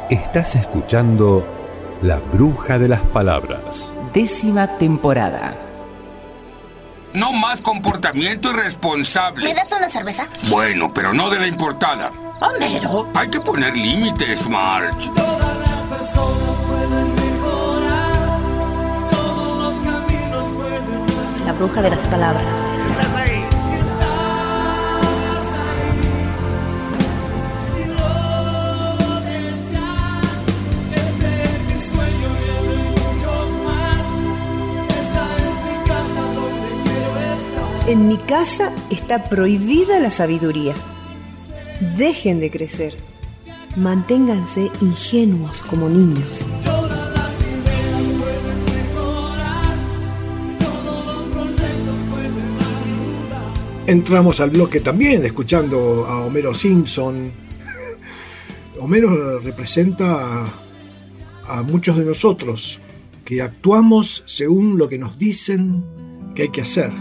Estás escuchando La Bruja de las Palabras. 10ª temporada. No más comportamiento irresponsable. ¿Me das una cerveza? Bueno, pero no de la importada. Homero. Hay que poner límites, Marge. Todas las personas pueden mejorar, todos los caminos pueden mejorar. La Bruja de las Palabras. ¿Estás ahí? Si estás ahí, si lo deseas, este es mi sueño y el de muchos más. Esta es mi casa donde quiero estar. En mi casa está prohibida la sabiduría. Dejen de crecer. Manténganse ingenuos como niños. Todas las ideas pueden mejorar, todos los proyectos pueden ayudar. Entramos al bloque también escuchando a Homero Simpson. Homero representa a muchos de nosotros que actuamos según lo que nos dicen que hay que hacer.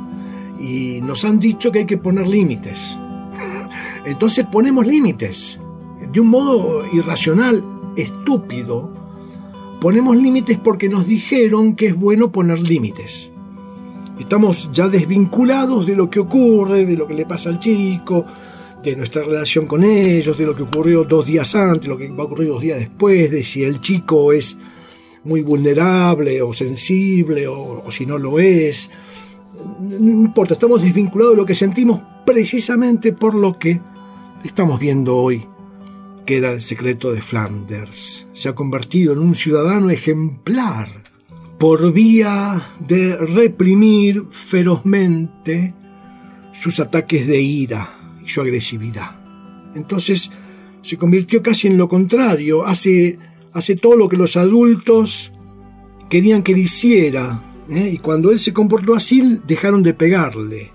Y nos han dicho que hay que poner límites. Entonces ponemos límites. De un modo irracional, estúpido, ponemos límites porque nos dijeron que es bueno poner límites. Estamos ya desvinculados de lo que ocurre, de lo que le pasa al chico, de nuestra relación con ellos, de lo que ocurrió 2 días antes, lo que va a ocurrir 2 días después, de si el chico es muy vulnerable o sensible o si no lo es. No importa, estamos desvinculados de lo que sentimos precisamente por lo que estamos viendo hoy, que era el secreto de Flanders. Se ha convertido en un ciudadano ejemplar por vía de reprimir ferozmente sus ataques de ira y su agresividad. Entonces se convirtió casi en lo contrario, hace todo lo que los adultos querían que él hiciera, y cuando él se comportó así dejaron de pegarle.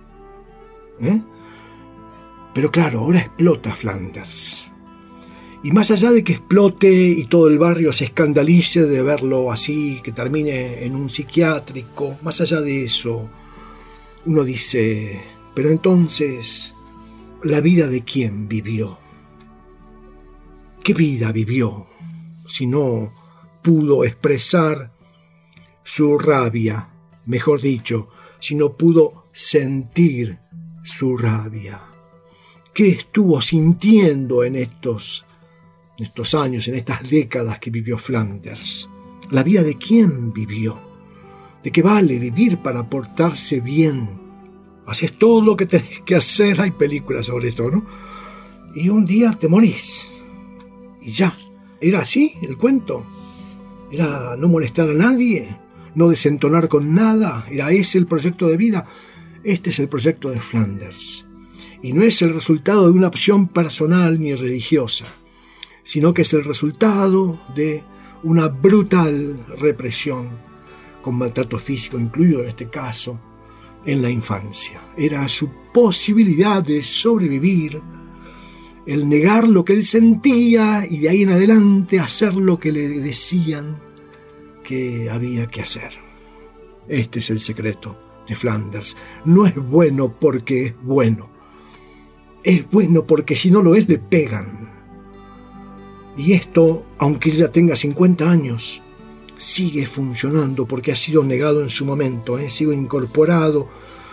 Pero claro, ahora explota Flanders. Y más allá de que explote y todo el barrio se escandalice de verlo así, que termine en un psiquiátrico, más allá de eso, uno dice, pero entonces, ¿la vida de quién vivió? ¿Qué vida vivió si no pudo expresar su rabia? Mejor dicho, si no pudo sentir su rabia. ¿Qué estuvo sintiendo en estos años, en estas décadas que vivió Flanders? ¿La vida de quién vivió? ¿De qué vale vivir para portarse bien? Haces todo lo que tenés que hacer, hay películas sobre esto, ¿no? Y un día te morís. Y ya. ¿Era así el cuento? ¿Era no molestar a nadie? ¿No desentonar con nada? ¿Era ese el proyecto de vida? Este es el proyecto de Flanders. Y no es el resultado de una opción personal ni religiosa, sino que es el resultado de una brutal represión, con maltrato físico incluido en este caso, en la infancia. Era su posibilidad de sobrevivir, el negar lo que él sentía y de ahí en adelante hacer lo que le decían que había que hacer. Este es el secreto de Flanders. No es bueno porque es bueno. Es bueno porque si no lo es le pegan. Y esto, aunque ella tenga 50 años, sigue funcionando porque ha sido negado en su momento, ha sido incorporado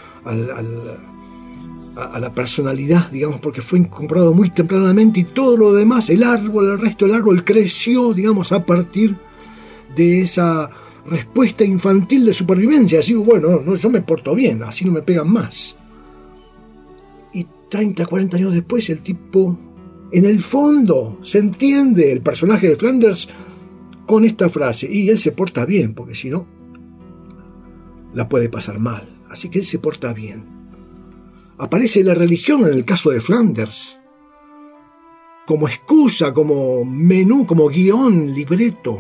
a la personalidad, digamos, porque fue incorporado muy tempranamente y todo lo demás, el resto del árbol creció, digamos, a partir de esa respuesta infantil de supervivencia. Así, bueno, no, yo me porto bien, así no me pegan más. 30, 40 años después, el tipo, en el fondo, se entiende el personaje de Flanders con esta frase, y él se porta bien, porque si no, la puede pasar mal. Así que él se porta bien. Aparece la religión en el caso de Flanders, como excusa, como menú, como guión, libreto,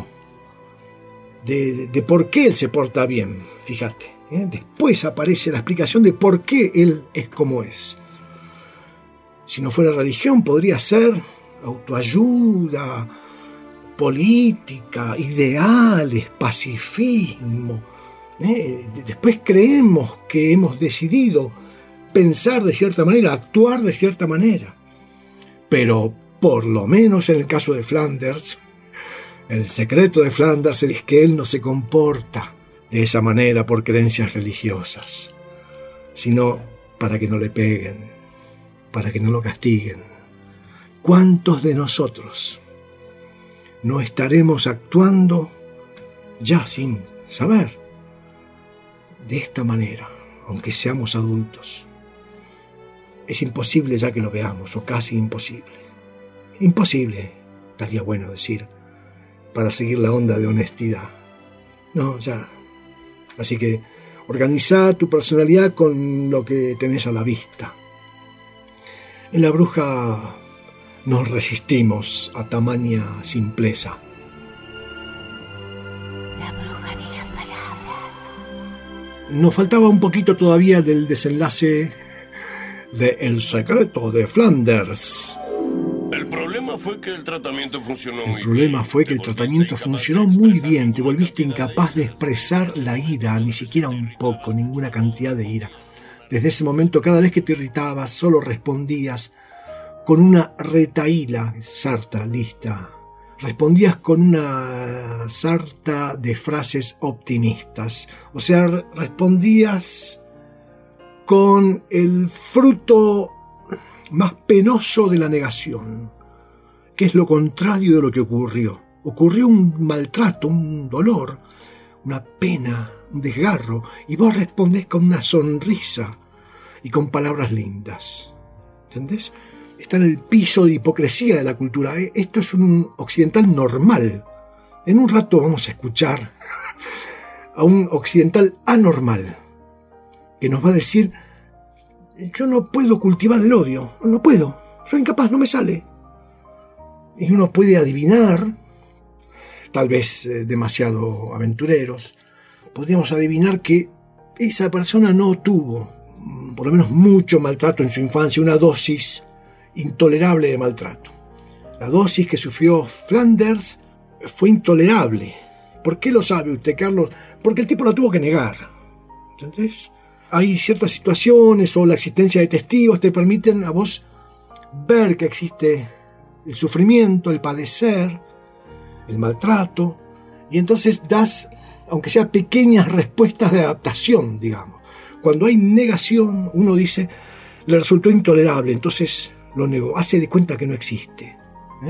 de por qué él se porta bien, fíjate. Después aparece la explicación de por qué él es como es. Si no fuera religión, podría ser autoayuda, política, ideales, pacifismo. Después creemos que hemos decidido pensar de cierta manera, actuar de cierta manera. Pero, por lo menos en el caso de Flanders, El secreto de Flanders es que él no se comporta de esa manera por creencias religiosas, sino para que no le peguen, para que no lo castiguen. ¿Cuántos de nosotros no estaremos actuando ya sin saber de esta manera, aunque seamos adultos? Es imposible ya que lo veamos, o casi imposible. Imposible, estaría bueno decir, para seguir la onda de honestidad. No, ya. Así que organiza tu personalidad con lo que tenés a la vista. En La Bruja nos resistimos a tamaña simpleza. La bruja de las palabras. Nos faltaba un poquito todavía del desenlace de El secreto de Flanders. El problema fue que el tratamiento funcionó muy bien. El problema fue que el tratamiento funcionó muy bien. Te volviste incapaz de expresar la ira, ni siquiera un poco, ninguna cantidad de ira. Desde ese momento, cada vez que te irritabas, solo respondías con una retahíla, sarta, lista. Respondías con una sarta de frases optimistas. O sea, respondías con el fruto más penoso de la negación, que es lo contrario de lo que ocurrió. Ocurrió un maltrato, un dolor, una pena, un desgarro, y vos respondés con una sonrisa y con palabras lindas. ¿Entendés? Está en el piso de hipocresía de la cultura. Esto es un occidental normal. En un rato vamos a escuchar a un occidental anormal que nos va a decir: yo no puedo cultivar el odio, no puedo, soy incapaz, no me sale. Y uno puede adivinar, tal vez demasiado aventureros, podríamos adivinar que esa persona no tuvo, por lo menos mucho maltrato en su infancia, una dosis intolerable de maltrato. La dosis que sufrió Flanders fue intolerable. ¿Por qué lo sabe usted, Carlos? Porque el tipo la tuvo que negar. ¿Entendés? Hay ciertas situaciones o la existencia de testigos te permiten a vos ver que existe el sufrimiento, el padecer, el maltrato, y entonces das, aunque sea pequeñas respuestas de adaptación, digamos. Cuando hay negación, uno dice, le resultó intolerable, entonces lo negó, hace de cuenta que no existe.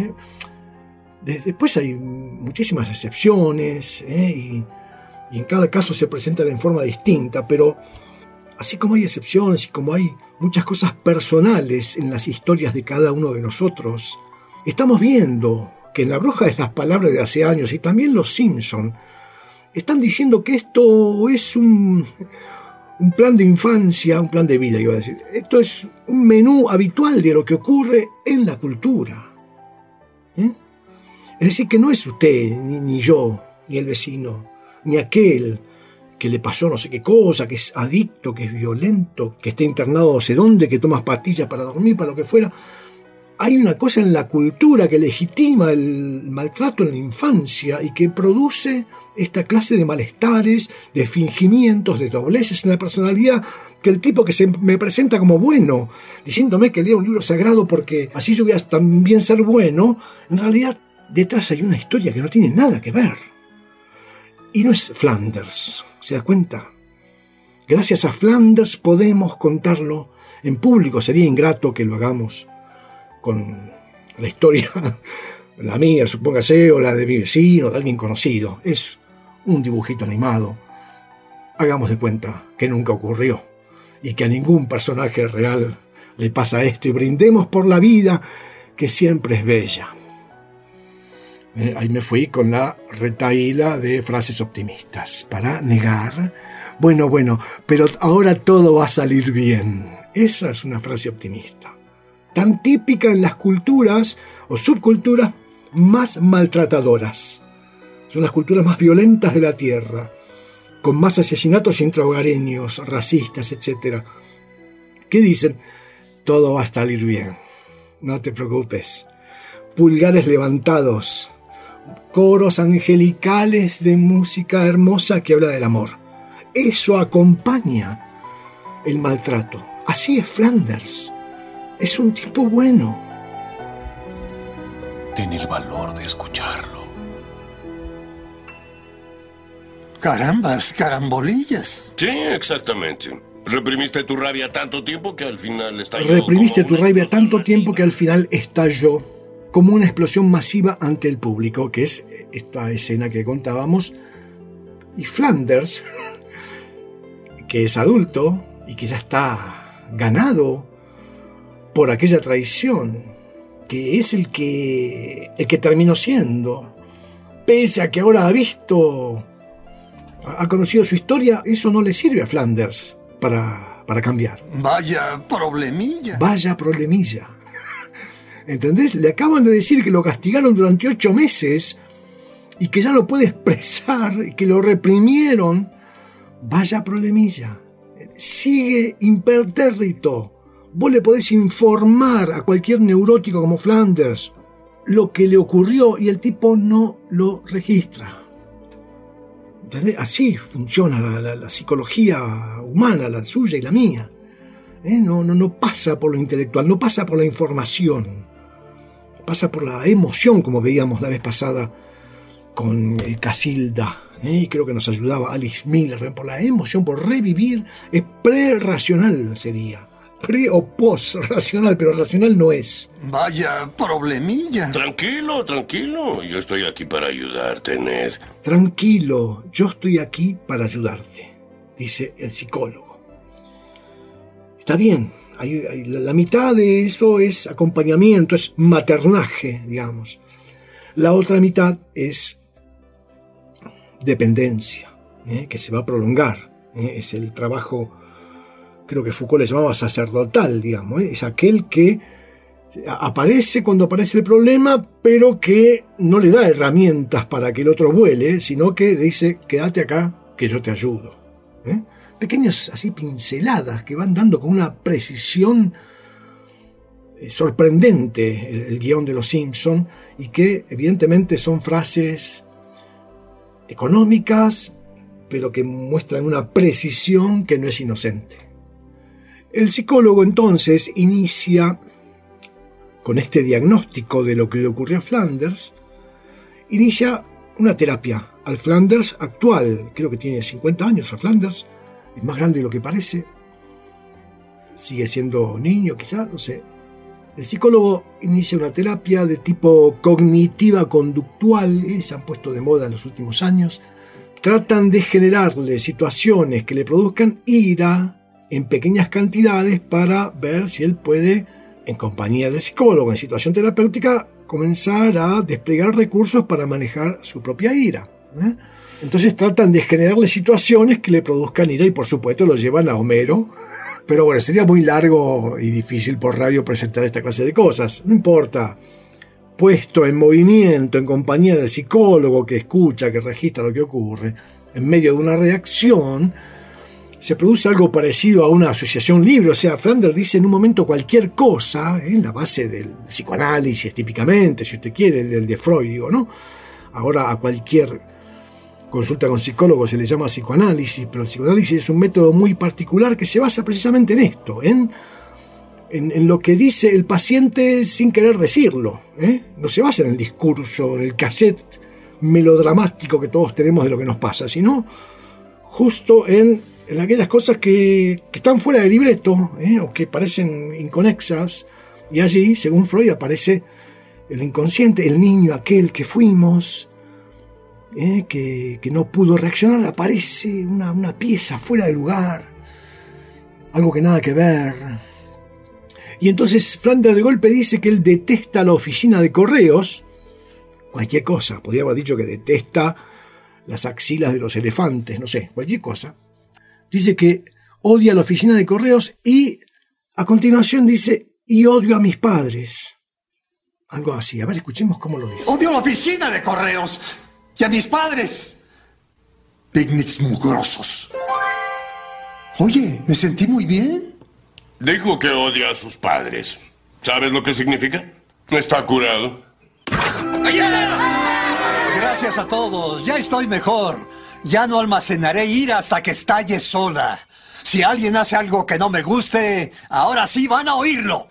Después hay muchísimas excepciones, y en cada caso se presentan en forma distinta, pero así como hay excepciones y como hay muchas cosas personales en las historias de cada uno de nosotros, estamos viendo que en La Bruja de las Palabras de hace años, y también los Simpson, están diciendo que esto es un plan de infancia, un plan de vida, iba a decir. Esto es un menú habitual de lo que ocurre en la cultura. Es decir, que no es usted, ni yo, ni el vecino, ni aquel que le pasó no sé qué cosa, que es adicto, que es violento, que está internado no sé dónde, que toma pastillas para dormir, para lo que fuera. Hay una cosa en la cultura que legitima el maltrato en la infancia y que produce esta clase de malestares, de fingimientos, de dobleces en la personalidad, que el tipo que se me presenta como bueno, diciéndome que lea un libro sagrado porque así yo voy a también ser bueno, en realidad detrás hay una historia que no tiene nada que ver. Y no es Flanders, ¿se da cuenta? Gracias a Flanders podemos contarlo en público. Sería ingrato que lo hagamos con la historia, la mía, supóngase, o la de mi vecino, de alguien conocido. Es un dibujito animado. Hagamos de cuenta que nunca ocurrió y que a ningún personaje real le pasa esto, y brindemos por la vida, que siempre es bella. Ahí me fui con la retahíla de frases optimistas para negar. Bueno, pero ahora todo va a salir bien. Esa es una frase optimista, tan típica en las culturas o subculturas más maltratadoras. Son las culturas más violentas de la Tierra, con más asesinatos intrahogareños, racistas, etc. ¿Qué dicen? Todo va a salir bien, no te preocupes. Pulgares levantados, coros angelicales de música hermosa que habla del amor. Eso acompaña el maltrato. Así es Flanders. Es un tipo bueno. Ten el valor de escucharlo. Carambas, carambolillas. Sí, exactamente. Reprimiste tu rabia tanto tiempo que al final estalló. Reprimiste como tu una rabia explosión tanto tiempo masiva. que al final estalló como una explosión masiva ante el público, que es esta escena que contábamos. Y Flanders, que es adulto y que ya está ganado por aquella traición, que es el que terminó siendo, pese a que ahora ha conocido su historia, eso no le sirve a Flanders para cambiar. Vaya problemilla. Vaya problemilla. ¿Entendés? Le acaban de decir que lo castigaron durante 8 meses y que ya no puede expresar, y que lo reprimieron. Vaya problemilla. Sigue impertérrito. Vos le podés informar a cualquier neurótico como Flanders lo que le ocurrió y el tipo no lo registra. ¿Entendés? Así funciona la psicología humana, la suya y la mía. No pasa por lo intelectual, no pasa por la información. Pasa por la emoción, como veíamos la vez pasada con Casilda. Creo que nos ayudaba Alice Miller. Por la emoción, por revivir. Es pre-racional sería. Pre o post-racional, pero racional no es. Vaya problemilla. Tranquilo, tranquilo. Yo estoy aquí para ayudarte, Ned. Tranquilo, yo estoy aquí para ayudarte, dice el psicólogo. Está bien. La mitad de eso es acompañamiento, es maternaje, digamos. La otra mitad es dependencia, que se va a prolongar. Es el trabajo, creo que Foucault le llamaba sacerdotal, digamos. Es aquel que aparece cuando aparece el problema, pero que no le da herramientas para que el otro vuele, sino que dice, quédate acá, que yo te ayudo. Pequeñas así pinceladas que van dando con una precisión sorprendente el guión de Los Simpson, y que evidentemente son frases económicas, pero que muestran una precisión que no es inocente. El psicólogo entonces inicia con este diagnóstico de lo que le ocurrió a Flanders, inicia una terapia al Flanders actual. Creo que tiene 50 años a Flanders. Es más grande de lo que parece. Sigue siendo niño, quizá, no sé. El psicólogo inicia una terapia de tipo cognitiva conductual. Se han puesto de moda en los últimos años. Tratan de generarle situaciones que le produzcan ira en pequeñas cantidades para ver si él puede, en compañía del psicólogo, en situación terapéutica, comenzar a desplegar recursos para manejar su propia ira. Entonces tratan de generarle situaciones que le produzcan ira y por supuesto lo llevan a Homero. Pero bueno, sería muy largo y difícil por radio presentar esta clase de cosas. No importa. Puesto en movimiento, en compañía del psicólogo que escucha, que registra lo que ocurre, en medio de una reacción, se produce algo parecido a una asociación libre. O sea, Flanders dice en un momento cualquier cosa, en la base del psicoanálisis típicamente, si usted quiere, el de Freud, digo, ¿no? Ahora a cualquier consulta con psicólogos se le llama psicoanálisis, pero el psicoanálisis es un método muy particular que se basa precisamente en esto, en lo que dice el paciente sin querer decirlo. No se basa en el discurso, en el cassette melodramático que todos tenemos de lo que nos pasa, sino justo en aquellas cosas que están fuera de libreto, o que parecen inconexas, y allí, según Freud, aparece el inconsciente, el niño aquel que fuimos, que no pudo reaccionar. Aparece una pieza fuera de lugar, algo que nada que ver. Y entonces Flanders de golpe dice que él detesta la oficina de correos, cualquier cosa, podría haber dicho que detesta las axilas de los elefantes, no sé, cualquier cosa. Dice que odia la oficina de correos y a continuación dice, y odio a mis padres. Algo así, a ver, escuchemos cómo lo dice. Odio la oficina de correos y a mis padres. Picnics mugrosos. Oye, me sentí muy bien. Dijo que odia a sus padres. ¿Sabes lo que significa? Está curado. Gracias a todos, ya estoy mejor. Ya no almacenaré ira hasta que estalle sola. Si alguien hace algo que no me guste, ahora sí van a oírlo.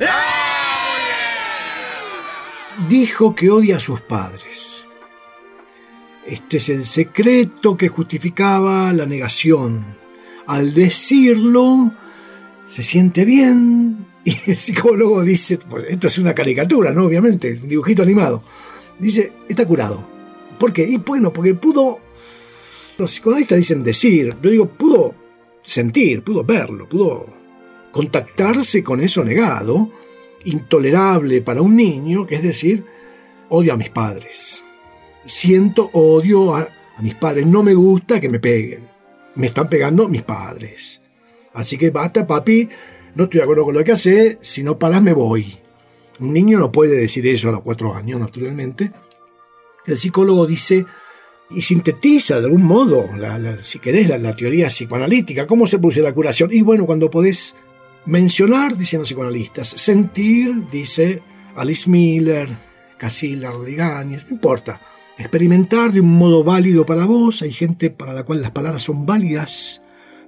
Dijo que odia a sus padres. Este es el secreto que justificaba la negación. Al decirlo, se siente bien. Y el psicólogo dice, pues esto es una caricatura, ¿no? Obviamente, un dibujito animado. Dice, está curado. ¿Por qué? Y bueno, porque pudo, los psicoanalistas dicen decir, yo digo, pudo sentir, pudo verlo, pudo contactarse con eso negado, intolerable para un niño, que es decir, odio a mis padres. Siento odio a mis padres, no me gusta que me peguen. Me están pegando mis padres. Así que basta, papi, no estoy de acuerdo con lo que hace, si no paras me voy. Un niño no puede decir eso a los 4 años, naturalmente. El psicólogo dice, y sintetiza de algún modo, si querés, la teoría psicoanalítica. ¿Cómo se produce la curación? Y bueno, cuando podés mencionar, dicen los psicoanalistas, sentir, dice Alice Miller, Casilla Rodríguez, no importa. Experimentar de un modo válido para vos. Hay gente para la cual las palabras son válidas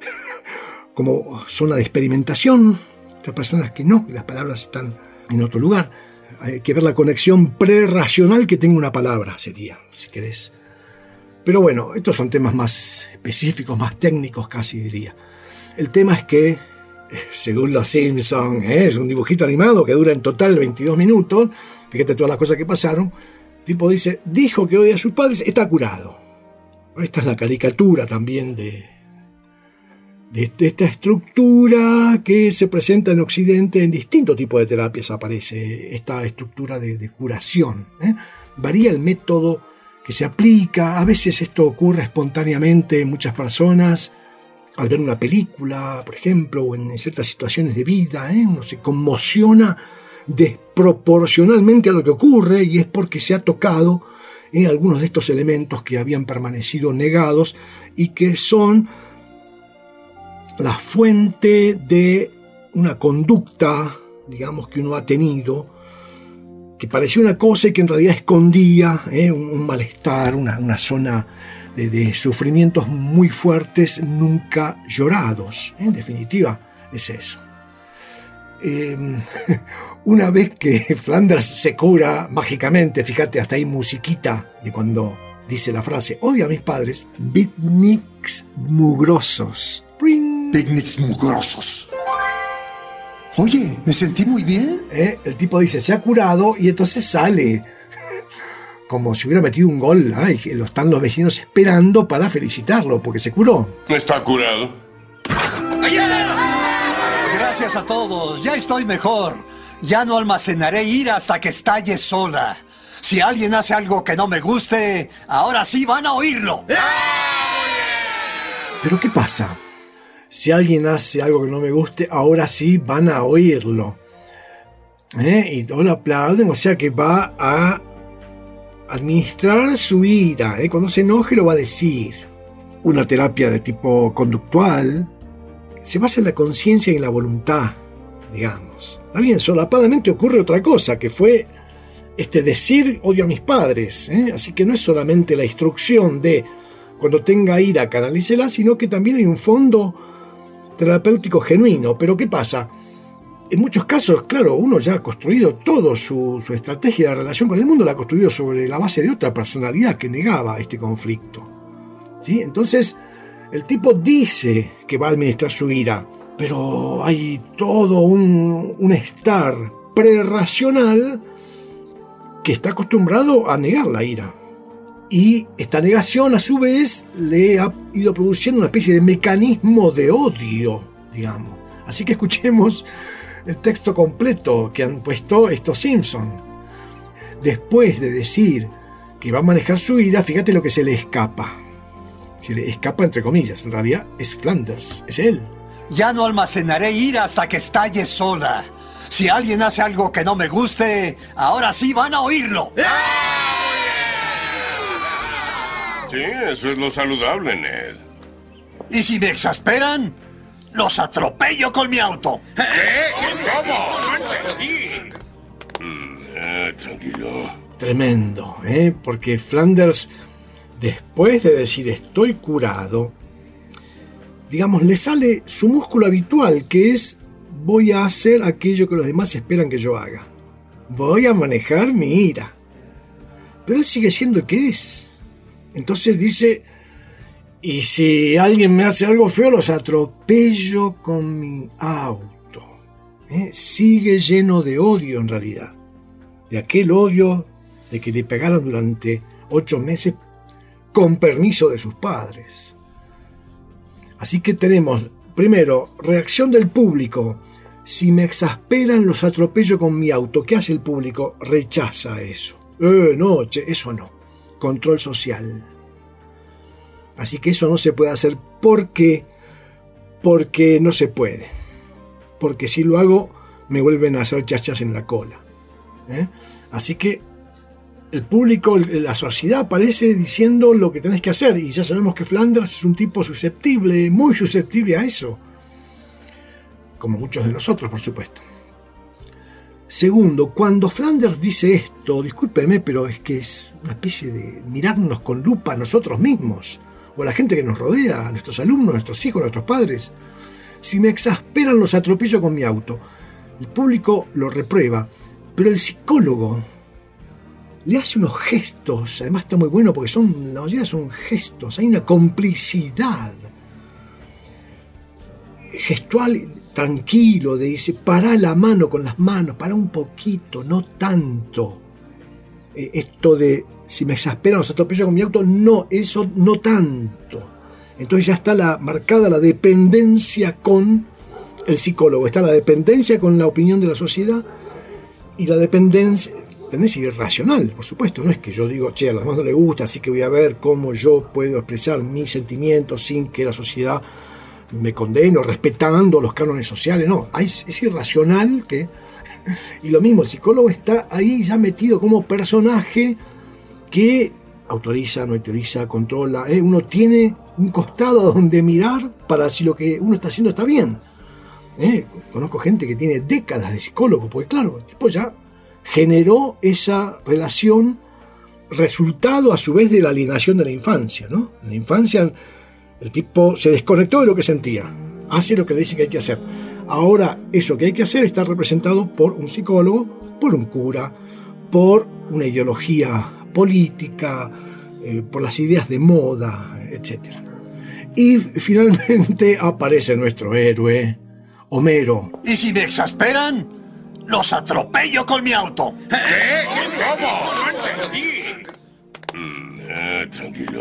como zona de experimentación, otras personas que no, y las palabras están en otro lugar. Hay que ver la conexión prerracional que tenga una palabra, sería, si querés. Pero bueno, estos son temas más específicos, más técnicos casi diría. El tema es que, según los Simpsons, es un dibujito animado que dura en total 22 minutos, fíjate todas las cosas que pasaron, el tipo dice, dijo que odia a sus padres, está curado. Esta es la caricatura también de esta estructura que se presenta en Occidente en distintos tipos de terapias. Aparece esta estructura de curación. Varía el método que se aplica. A veces esto ocurre espontáneamente en muchas personas al ver una película, por ejemplo, o en ciertas situaciones de vida. Uno se conmociona desproporcionalmente a lo que ocurre y es porque se ha tocado algunos de estos elementos que habían permanecido negados y que son la fuente de una conducta, digamos, que uno ha tenido, que parecía una cosa y que en realidad escondía un malestar, una zona de sufrimientos muy fuertes, nunca llorados. En definitiva, es eso. Una vez que Flanders se cura mágicamente, fíjate, hasta hay musiquita de cuando dice la frase, odio a mis padres, beatniks mugrosos. Picnics mugrosos. Oye, me sentí muy bien. El tipo dice, se ha curado y entonces sale como si hubiera metido un gol. Lo están los vecinos esperando para felicitarlo porque se curó. Está curado. Gracias a todos, ya estoy mejor. Ya no almacenaré ira hasta que estalle sola. Si alguien hace algo que no me guste, ahora sí van a oírlo. ¿Pero qué pasa? Si alguien hace algo que no me guste, ahora sí van a oírlo. Y todos lo aplauden, o sea que va a administrar su ira. Cuando se enoje lo va a decir. Una terapia de tipo conductual se basa en la conciencia y en la voluntad, digamos. Está bien, solapadamente ocurre otra cosa, que fue decir odio a mis padres. Así que no es solamente la instrucción de cuando tenga ira canalícela, sino que también hay un fondo terapéutico genuino. Pero ¿qué pasa? En muchos casos, claro, uno ya ha construido todo su estrategia de relación con el mundo, la ha construido sobre la base de otra personalidad que negaba este conflicto. ¿Sí? Entonces, el tipo dice que va a administrar su ira, pero hay todo un estar prerracional que está acostumbrado a negar la ira. Y esta negación, a su vez, le ha ido produciendo una especie de mecanismo de odio, digamos. Así que escuchemos el texto completo que han puesto estos Simpsons. Después de decir que va a manejar su ira, fíjate lo que se le escapa. Se le escapa entre comillas, en realidad es Flanders, es él. Ya no almacenaré ira hasta que estalle sola. Si alguien hace algo que no me guste, ahora sí van a oírlo. Sí, eso es lo saludable, Ned. Y si me exasperan, los atropello con mi auto. ¿Cómo? No entendí. Tranquilo. Tremendo, porque Flanders, después de decir estoy curado, digamos, le sale su músculo habitual, que es voy a hacer aquello que los demás esperan que yo haga. Voy a manejar mi ira. Pero él sigue siendo el que es. Entonces dice, y si alguien me hace algo feo, los atropello con mi auto. Sigue lleno de odio en realidad. De aquel odio de que le pegaron durante 8 meses con permiso de sus padres. Así que tenemos, primero, reacción del público. Si me exasperan, los atropello con mi auto. ¿Qué hace el público? Rechaza eso. No, eso no. Control social. Así que eso no se puede hacer. ¿Por qué? Porque no se puede. Porque si lo hago, me vuelven a hacer chachas en la cola. Así que el público, la sociedad aparece diciendo lo que tenés que hacer. Y ya sabemos que Flanders es un tipo susceptible, muy susceptible a eso. Como muchos de nosotros, por supuesto. Segundo, cuando Flanders dice esto, discúlpeme, pero es que es una especie de mirarnos con lupa a nosotros mismos, o a la gente que nos rodea, a nuestros alumnos, a nuestros hijos, a nuestros padres. Si me exasperan, los atropello con mi auto. El público lo reprueba, pero el psicólogo le hace unos gestos, además está muy bueno porque la mayoría son gestos, hay una complicidad gestual tranquilo, de dice, pará la mano con las manos, pará un poquito, no tanto. Esto de, si me exasperan los atropello con mi auto, no, eso no tanto. Entonces ya está marcada la dependencia con el psicólogo, está la dependencia con la opinión de la sociedad y la dependencia irracional, por supuesto. No es que yo digo, che, a los demás no le gusta, así que voy a ver cómo yo puedo expresar mis sentimientos sin que la sociedad me condene, respetando los cánones sociales. No, es irracional y lo mismo, el psicólogo está ahí ya metido como personaje que autoriza, no autoriza, controla. Uno tiene un costado donde mirar para si lo que uno está haciendo está bien. Conozco gente que tiene décadas de psicólogo, porque claro, el tipo ya generó esa relación, resultado a su vez de la alienación de la infancia, ¿no? En la infancia el tipo se desconectó de lo que sentía, hace lo que le dicen que hay que hacer. Ahora eso que hay que hacer está representado por un psicólogo, por un cura, por una ideología política, por las ideas de moda, etc. Y finalmente aparece nuestro héroe, Homero. ¿Y si me exasperan? ¡Los atropello con mi auto! ¿Cómo? No entendí. Tranquilo.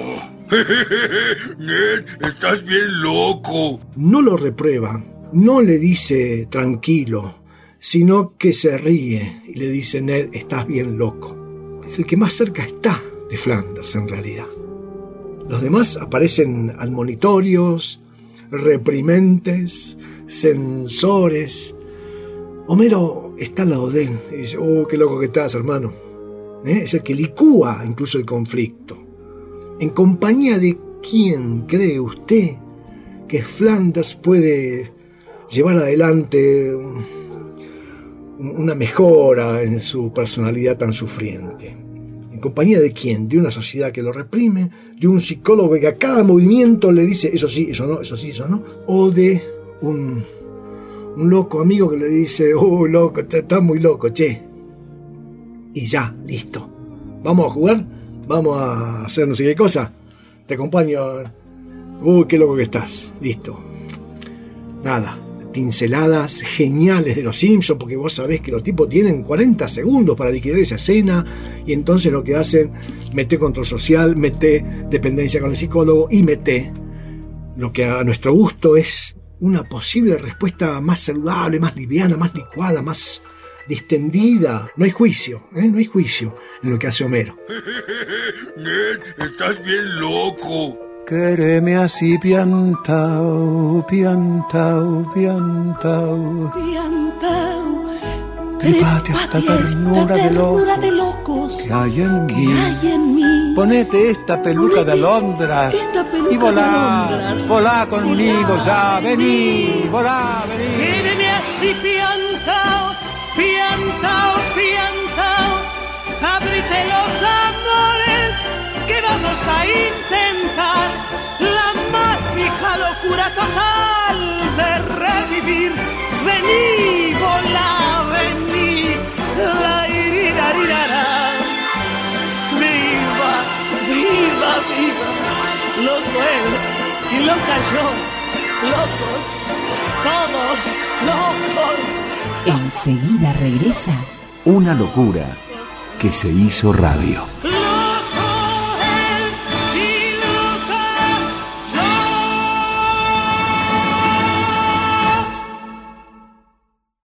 Ned, estás bien loco. No lo reprueba, no le dice tranquilo, sino que se ríe y le dice, Ned, estás bien loco. Es el que más cerca está de Flanders en realidad. Los demás aparecen admonitorios, reprimentes, censores. Homero está al lado de él y dice, qué loco que estás, hermano. Es el que licúa incluso el conflicto. ¿En compañía de quién cree usted que Flanders puede llevar adelante una mejora en su personalidad tan sufriente? ¿En compañía de quién? ¿De una sociedad que lo reprime? ¿De un psicólogo que a cada movimiento le dice eso sí, eso no, eso sí, eso no? ¿O de un loco amigo que le dice, loco, estás muy loco, che? Y ya, listo. ¿Vamos a jugar? ¿Vamos a hacer no sé qué cosa? Te acompaño. Qué loco que estás. Listo. Nada. Pinceladas geniales de los Simpsons, porque vos sabés que los tipos tienen 40 segundos para liquidar esa escena, y entonces lo que hacen, mete control social, mete dependencia con el psicólogo y mete lo que a nuestro gusto es una posible respuesta más saludable, más liviana, más licuada, más distendida. No hay juicio, no hay juicio en lo que hace Homero. Ned, estás bien loco. Quéreme así piantao, piantao, piantao. Piantao, trépate a esta ternura de locos que hay en mí. Ponete esta peluca de alondras y volá conmigo ya, vení, volá, vení. Quéreme así piantao, piantao, piantao. Ábrete los amores que vamos a intentar la mágica locura total de revivir. Vení, volá, vení, la iririrará. Viva, viva, viva. cayó. Locos. Todos locos. Enseguida regresa Una locura que se hizo radio.